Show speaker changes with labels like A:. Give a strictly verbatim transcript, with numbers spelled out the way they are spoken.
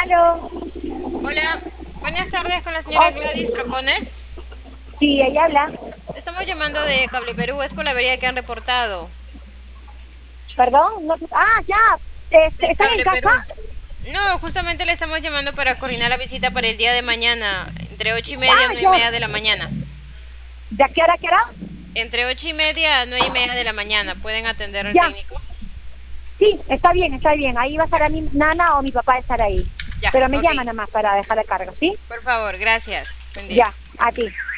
A: Aló.
B: Hola, buenas tardes con la señora
A: Oh,
B: Gladys Trocones.
A: sí, ella habla.
B: Estamos llamando de Cable Perú, es por la avería que han reportado.
A: Perdón. No, ah, ya. Este,
B: De
A: ¿están en
B: Cable
A: casa?
B: Perú. No, justamente le estamos llamando para coordinar la visita para el día de mañana, entre ocho y media a
A: Ah,
B: nueve y
A: ya.
B: media de la mañana.
A: ¿De qué hora, a qué hora?
B: Entre ocho y media a nueve y media de la mañana, ¿pueden atender al
A: Ya.
B: técnico?
A: Sí, está bien, está bien. Ahí va a estar
B: Ya,
A: mi nana o mi papá a estar ahí.
B: ya,
A: Pero me
B: ok.
A: llaman nada más para dejar la carga, ¿sí?
B: Por favor, gracias. Buen día.
A: Ya, a ti.